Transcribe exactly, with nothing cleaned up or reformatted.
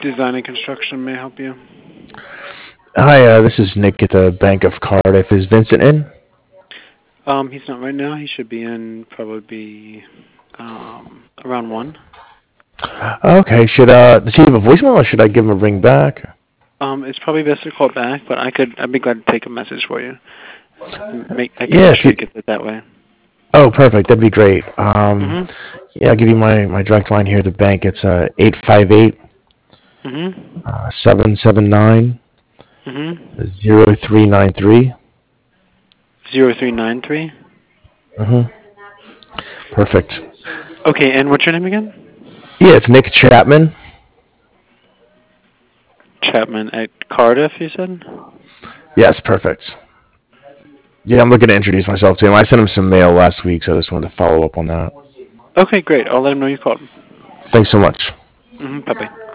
Design and construction may I help you. Hi, uh, this is Nick at the Bank of Cardiff. Is Vincent in? Um, he's not right now. He should be in probably um around one. Okay, should uh, does he have a voicemail or should I give him a ring back? Um, it's probably best to call back, but I could I'd be glad to take a message for you. Make I can Yeah, make if sure you. he gets it that way. Oh, perfect. That'd be great. Um, Mhm. yeah, I'll give you my, my direct line here at the bank. It's uh eight five eight Mhm. uh seven seven nine Mhm. zero three nine three. Zero three nine three. Mhm. Perfect. Okay, and what's your name again? Yeah, it's Nick Chapman. Chapman at Cardiff. You said. Yes, perfect. Yeah, I'm looking to introduce myself to him. I sent him some mail last week, so I just wanted to follow up on that. Okay, great. I'll let him know you called. Thanks so much. Mhm. Bye bye.